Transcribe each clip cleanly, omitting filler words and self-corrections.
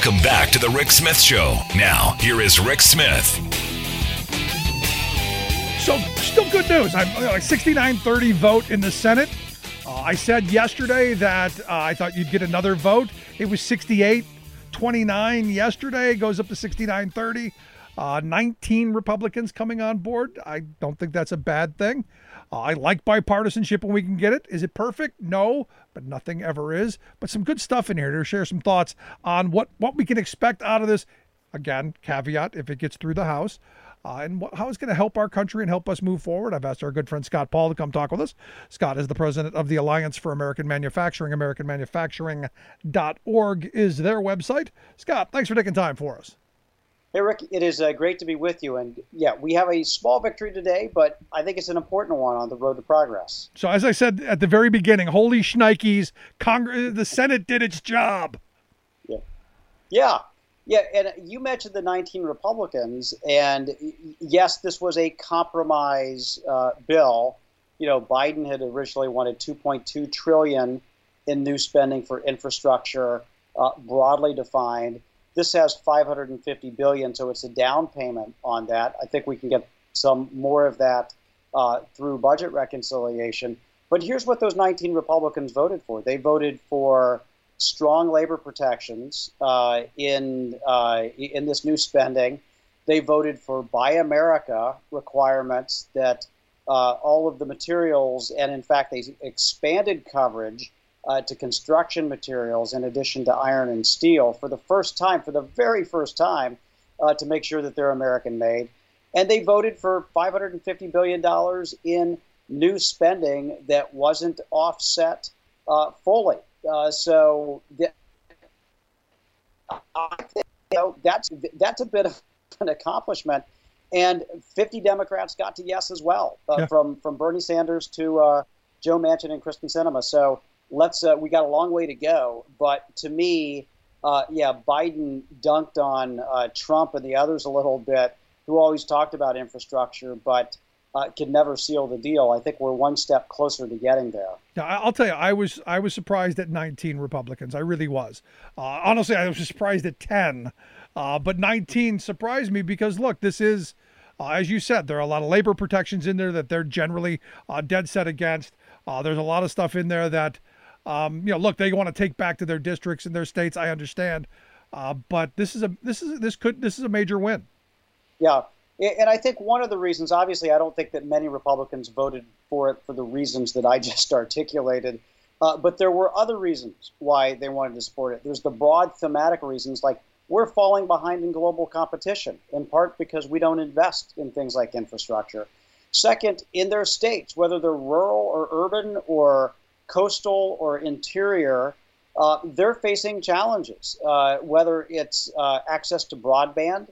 Welcome back to the Rick Smith Show. Now, here is Rick Smith. So, still good news. I'm like 69-30 vote in the Senate. I said yesterday that I thought you'd get another vote. It was 68-29 yesterday. It goes up to 69-30. 19 Republicans coming on board. I don't think that's a bad thing. I like bipartisanship when we can get it. Is it perfect? No, but nothing ever is. But some good stuff in here to share some thoughts on what we can expect out of this. Again, caveat, if it gets through the House. And how it's going to help our country and help us move forward. I've asked our good friend Scott Paul to come talk with us. Scott is the president of the Alliance for American Manufacturing. AmericanManufacturing.org is their website. Scott, thanks for taking time for us. Hey, Rick, it is great to be with you. And yeah, we have a small victory today, but I think it's an important one on the road to progress. So as I said at the very beginning, holy shnikes, the Senate did its job. Yeah, and you mentioned the 19 Republicans, and yes, this was a compromise bill. You know, Biden had originally wanted $2.2 trillion in new spending for infrastructure, broadly defined. This has $550 billion, so it's a down payment on that. I think we can get some more of that through budget reconciliation. But here's what those 19 Republicans voted for. They voted for strong labor protections in this new spending. They voted for Buy America requirements that all of the materials, and in fact, they expanded coverage to construction materials in addition to iron and steel for the very first time, to make sure that they're American made. And they voted for $550 billion in new spending that wasn't offset fully. So I think that's a bit of an accomplishment, and 50 Democrats got to yes as well, from Bernie Sanders to Joe Manchin and Kristen Sinema. So we got a long way to go. But to me, Biden dunked on Trump and the others a little bit, who always talked about infrastructure, but could never seal the deal. I think we're one step closer to getting there. Yeah, I'll tell you, I was surprised at 19 Republicans. I really was. Honestly, I was surprised at 10, but 19 surprised me because, look, this is, as you said, there are a lot of labor protections in there that they're generally dead set against. There's a lot of stuff in there that, look, they want to take back to their districts and their states. I understand, but this is a major win. Yeah. And I think one of the reasons, obviously, I don't think that many Republicans voted for it for the reasons that I just articulated, but there were other reasons why they wanted to support it. There's the broad thematic reasons, like we're falling behind in global competition, in part because we don't invest in things like infrastructure. Second, in their states, whether they're rural or urban or coastal or interior, they're facing challenges, whether it's access to broadband,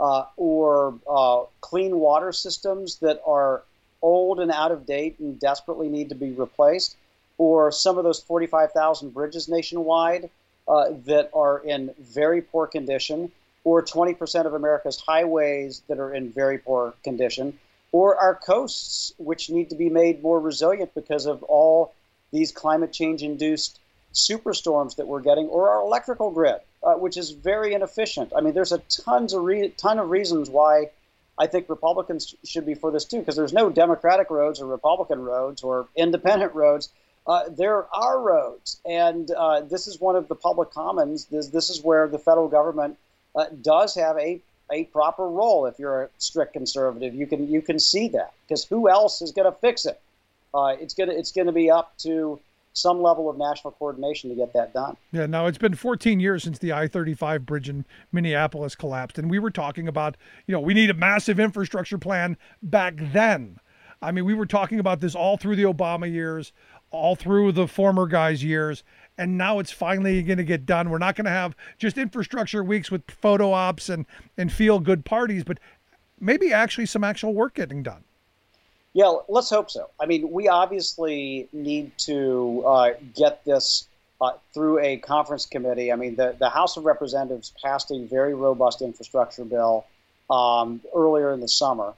or clean water systems that are old and out of date and desperately need to be replaced, or some of those 45,000 bridges nationwide that are in very poor condition, or 20% of America's highways that are in very poor condition, or our coasts, which need to be made more resilient because of all these climate change-induced superstorms that we're getting, or our electrical grid, which is very inefficient. I mean, there's a ton of reasons why I think Republicans should be for this too, because there's no Democratic roads or Republican roads or independent roads. There are roads, and this is one of the public commons. This is where the federal government does have a proper role. If you're a strict conservative, you can see that, because who else is going to fix it? It's going to be up to some level of national coordination to get that done. Yeah, now it's been 14 years since the I-35 bridge in Minneapolis collapsed, and we were talking about, we need a massive infrastructure plan back then. I mean, we were talking about this all through the Obama years, all through the former guy's years, and now it's finally going to get done. We're not going to have just infrastructure weeks with photo ops and feel-good parties, but maybe actually some actual work getting done. Yeah, let's hope so. I mean, we obviously need to get this through a conference committee. I mean, the House of Representatives passed a very robust infrastructure bill earlier in the summer,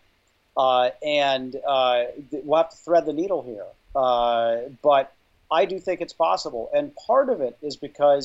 and we'll have to thread the needle here. But I do think it's possible, and part of it is because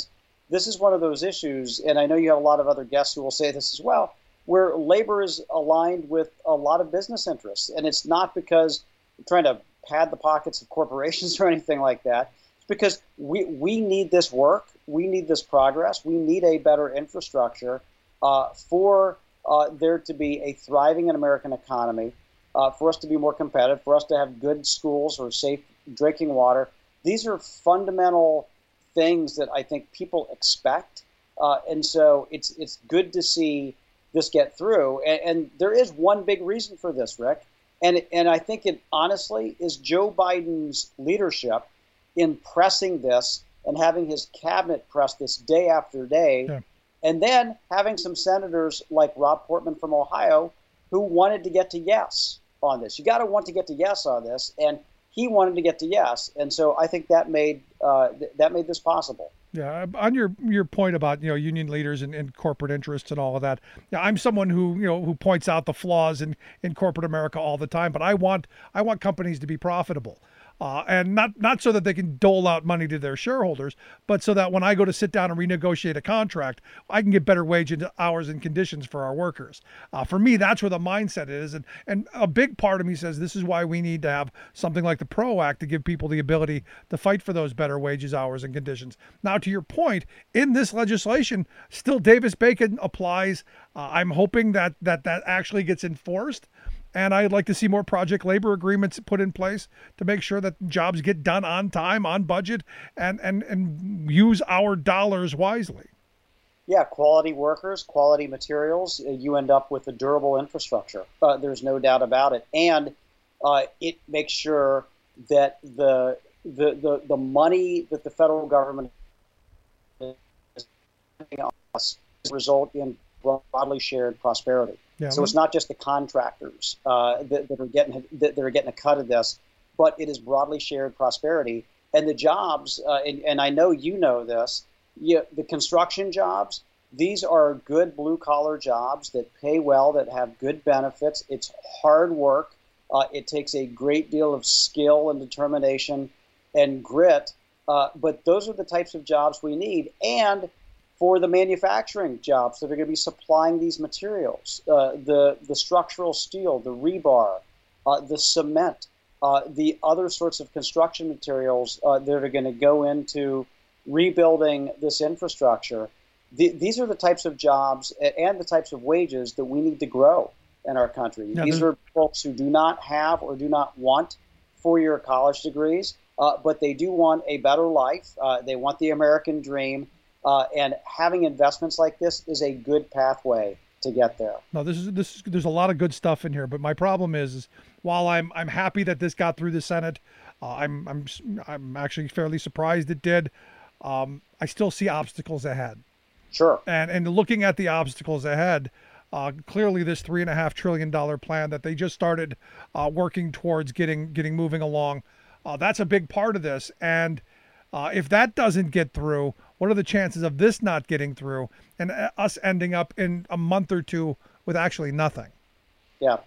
this is one of those issues, and I know you have a lot of other guests who will say this as well, where labor is aligned with a lot of business interests. And it's not because we're trying to pad the pockets of corporations or anything like that. It's because we need this work. We need this progress. We need a better infrastructure for there to be a thriving American economy, for us to be more competitive, for us to have good schools or safe drinking water. These are fundamental things that I think people expect. And so it's good to see this get through. And there is one big reason for this, Rick. And I think it honestly is Joe Biden's leadership in pressing this and having his cabinet press this day after day. Yeah. And then having some senators like Rob Portman from Ohio who wanted to get to yes on this. You got to want to get to yes on this. And he wanted to get to yes. And so I think that made this possible. Yeah, on your point about union leaders and corporate interests and all of that. Yeah, I'm someone who points out the flaws in corporate America all the time. But I want companies to be profitable, and not so that they can dole out money to their shareholders, but so that when I go to sit down and renegotiate a contract, I can get better wage and hours and conditions for our workers. For me, that's where the mindset is, and a big part of me says this is why we need to have something like the PRO Act to give people the ability to fight for those better wages, hours, and conditions. Now, to your point, in this legislation, still Davis-Bacon applies. I'm hoping that actually gets enforced. And I'd like to see more project labor agreements put in place to make sure that jobs get done on time, on budget, and use our dollars wisely. Yeah, quality workers, quality materials, you end up with a durable infrastructure. There's no doubt about it. And it makes sure that the money that the federal government is giving us result in broadly shared prosperity. Yeah, so it's not just the contractors that are getting a cut of this, but it is broadly shared prosperity. And the jobs, and I know you know this, the construction jobs, these are good blue-collar jobs that pay well, that have good benefits. It's hard work. It takes a great deal of skill and determination and grit, but those are the types of jobs we need. And for the manufacturing jobs that are going to be supplying these materials, the structural steel, the rebar, the cement, the other sorts of construction materials that are going to go into rebuilding this infrastructure. These are the types of jobs and the types of wages that we need to grow in our country. Yeah, these are folks who do not have or do not want four-year college degrees, but they do want a better life. They want the American dream. And having investments like this is a good pathway to get there. No, there's a lot of good stuff in here, but my problem is while I'm happy that this got through the Senate, I'm actually fairly surprised it did. I still see obstacles ahead. Sure. And looking at the obstacles ahead, clearly this $3.5 trillion plan that they just started working towards getting moving along, that's a big part of this. And if that doesn't get through, what are the chances of this not getting through and us ending up in a month or two with actually nothing? Yeah.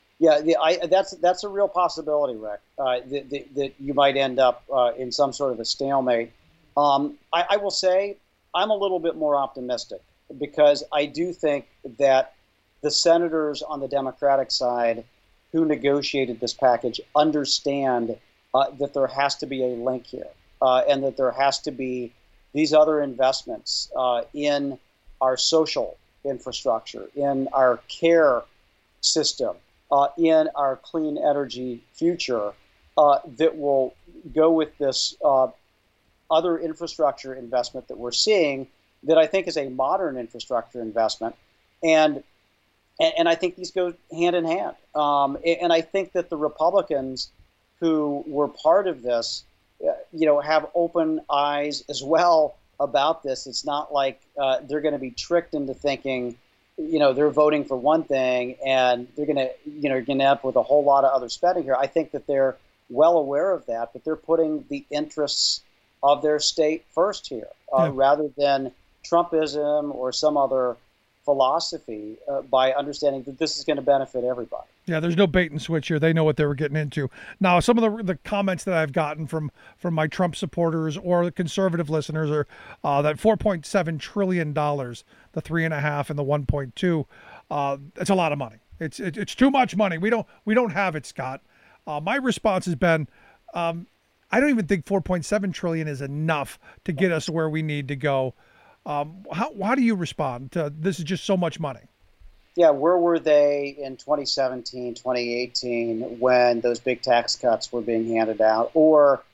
That's a real possibility, Rick, that you might end up in some sort of a stalemate. I will say I'm a little bit more optimistic because I do think that the senators on the Democratic side who negotiated this package understand that there has to be a link here. And that there has to be these other investments in our social infrastructure, in our care system, in our clean energy future that will go with this other infrastructure investment that we're seeing that I think is a modern infrastructure investment. And I think these go hand in hand. And I think that the Republicans who were part of this have open eyes as well about this. It's not like they're going to be tricked into thinking, they're voting for one thing and they're going to end up with a whole lot of other spending here. I think that they're well aware of that, but they're putting the interests of their state first here, rather than Trumpism or some other philosophy, by understanding that this is going to benefit everybody. Yeah, there's no bait and switch here. They know what they were getting into. Now, some of the comments that I've gotten from my Trump supporters or the conservative listeners are that $4.7 trillion, the 3.5 and the 1.2, it's a lot of money. It's too much money. We don't have it, Scott. My response has been, I don't even think 4.7 trillion is enough to get us where we need to go. How do you respond to this? Is just so much money. Yeah, where were they in 2017, 2018 when those big tax cuts were being handed out? Or,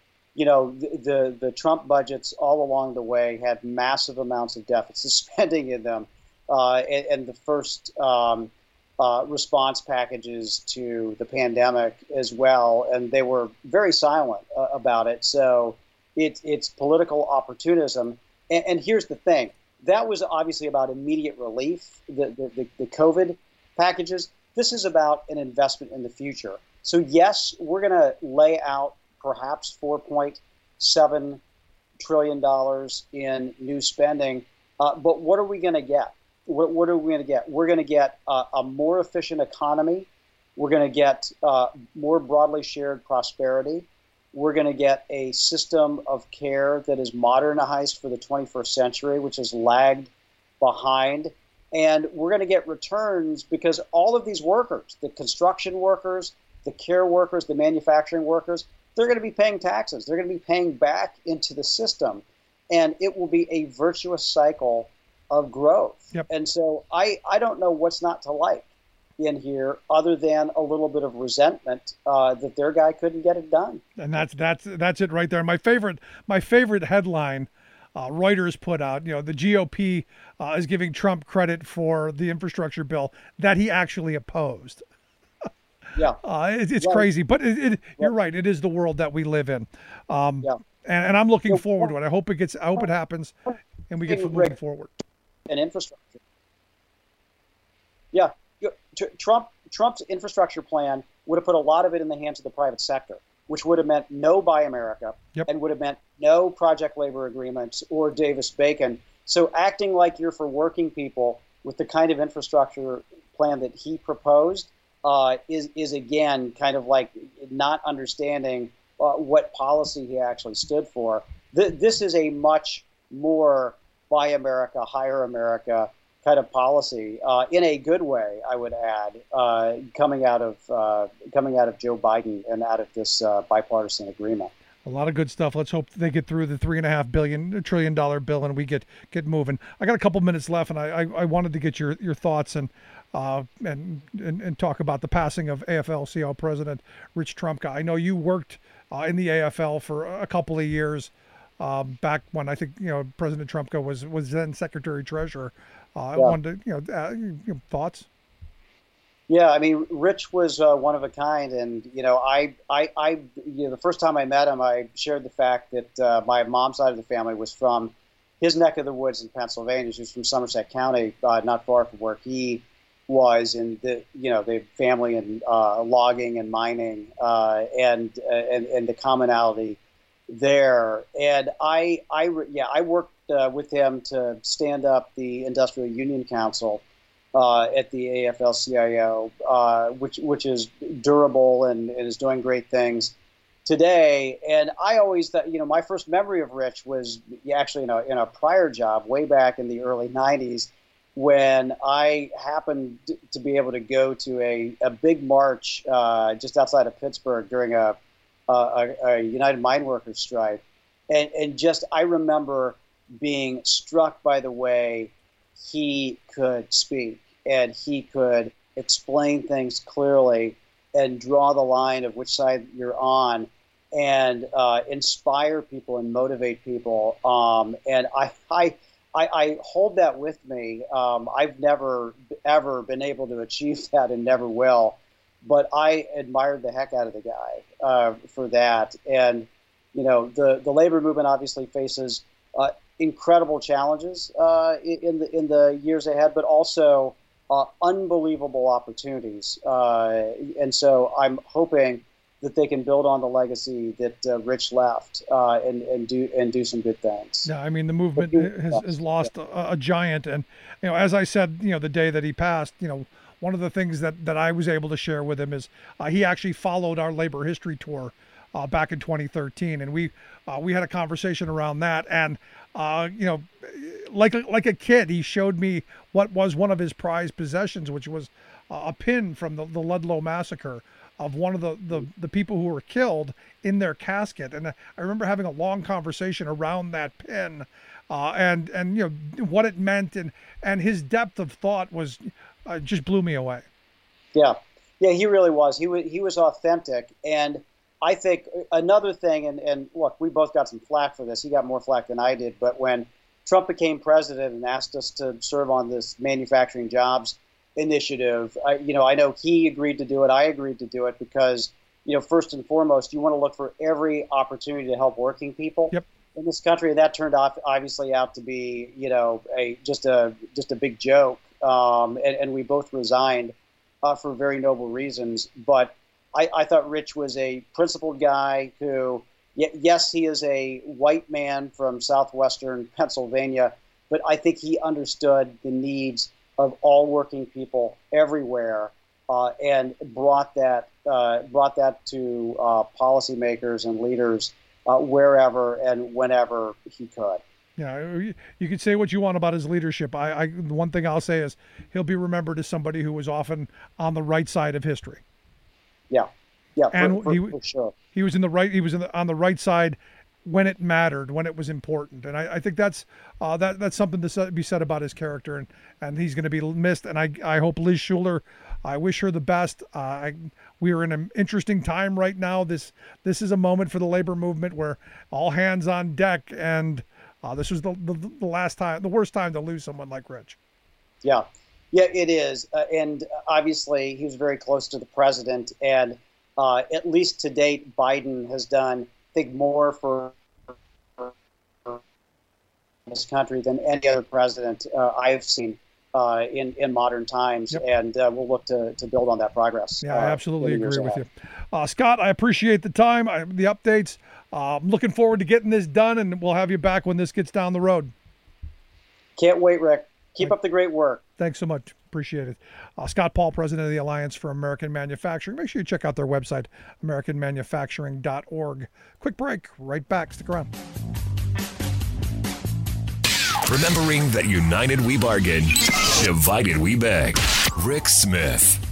the Trump budgets all along the way had massive amounts of deficit spending in them, and the first response packages to the pandemic as well, and they were very silent about it. So it's political opportunism. And here's the thing. That was obviously about immediate relief, the COVID packages. This is about an investment in the future. So, yes, we're going to lay out perhaps $4.7 trillion in new spending. But what are we going to get? What are we going to get? We're going to get a more efficient economy. We're going to get more broadly shared prosperity. We're going to get a system of care that is modernized for the 21st century, which has lagged behind. And we're going to get returns because all of these workers, the construction workers, the care workers, the manufacturing workers, they're going to be paying taxes. They're going to be paying back into the system. And it will be a virtuous cycle of growth. Yep. And so I don't know what's not to like in here other than a little bit of resentment that their guy couldn't get it done. And that's it right there. My favorite headline Reuters put out, the GOP is giving Trump credit for the infrastructure bill that he actually opposed. Yeah. It's crazy, but you're right. It is the world that we live in. And I'm looking forward to it. I hope it happens and we get moving forward. And infrastructure. Yeah. Trump's infrastructure plan would have put a lot of it in the hands of the private sector, which would have meant no Buy America and would have meant no project labor agreements or Davis-Bacon. So acting like you're for working people with the kind of infrastructure plan that he proposed is again kind of like not understanding what policy he actually stood for. This is a much more Buy America, Hire America kind of policy in a good way, I would add, coming out of Joe Biden and out of this bipartisan agreement. A lot of good stuff. Let's hope they get through the $3.5 trillion bill and we get moving. I got a couple minutes left, and I wanted to get your thoughts and talk about the passing of AFL-CIO President Rich Trumka. I know you worked in the AFL for a couple of years back when I think President Trumka was then Secretary Treasurer. I wanted to, thoughts. Yeah, I mean, Rich was one of a kind, and I the first time I met him, I shared the fact that my mom's side of the family was from his neck of the woods in Pennsylvania. She was from Somerset County, not far from where he was, in the family in logging and mining, and the commonality there. And I worked with him to stand up the Industrial Union Council at the AFL-CIO, which is durable and is doing great things today. And I always thought, my first memory of Rich was actually in a prior job way back in the early 90s when I happened to be able to go to a big march just outside of Pittsburgh during a United Mine Workers strike. And just I remember being struck by the way he could speak and he could explain things clearly and draw the line of which side you're on and inspire people and motivate people. And I hold that with me. I've never, ever been able to achieve that and never will. But I admired the heck out of the guy for that. And, the labor movement obviously faces incredible challenges in the years ahead, but also unbelievable opportunities. And so I'm hoping that they can build on the legacy that Rich left and do some good things. Yeah, I mean, the movement has lost a giant. And, as I said, the day that he passed, one of the things that I was able to share with him is he actually followed our labor history tour back in 2013, and we had a conversation around that. And like a kid, he showed me what was one of his prized possessions, which was a pin from the Ludlow massacre of one of the people who were killed in their casket. And I remember having a long conversation around that pin, and what it meant, and his depth of thought was just blew me away. Yeah, he really was. He was authentic. And I think another thing, and look, we both got some flack for this. He got more flack than I did. But when Trump became president and asked us to serve on this manufacturing jobs initiative, I know he agreed to do it. I agreed to do it because, first and foremost, you want to look for every opportunity to help working people in this country. And that turned obviously out to be, just a big joke. And we both resigned for very noble reasons. But I thought Rich was a principled guy who, yes, he is a white man from southwestern Pennsylvania, but I think he understood the needs of all working people everywhere, and brought that to policymakers and leaders wherever and whenever he could. Yeah, you could say what you want about his leadership. The one thing I'll say is he'll be remembered as somebody who was often on the right side of history. Yeah, and for sure. He was on the right side when it mattered, when it was important, and I think that's something to be said about his character, and he's going to be missed. And I hope Liz Shuler, I wish her the best. We are in an interesting time right now. This is a moment for the labor movement where all hands on deck, and this was the worst time to lose someone like Rich. Yeah, it is, and obviously he was very close to the president, and at least to date, Biden has done, I think, more for this country than any other president I've seen in modern times. Yep. And we'll look to build on that progress. Yeah, I absolutely agree with you. Scott, I appreciate the time, the updates. I'm looking forward to getting this done, and we'll have you back when this gets down the road. Can't wait, Rick. Keep up the great work. Thanks so much. Appreciate it. Scott Paul, president of the Alliance for American Manufacturing. Make sure you check out their website, americanmanufacturing.org. Quick break. Right back. Stick around. Remembering that united we bargain, divided we beg. Rick Smith.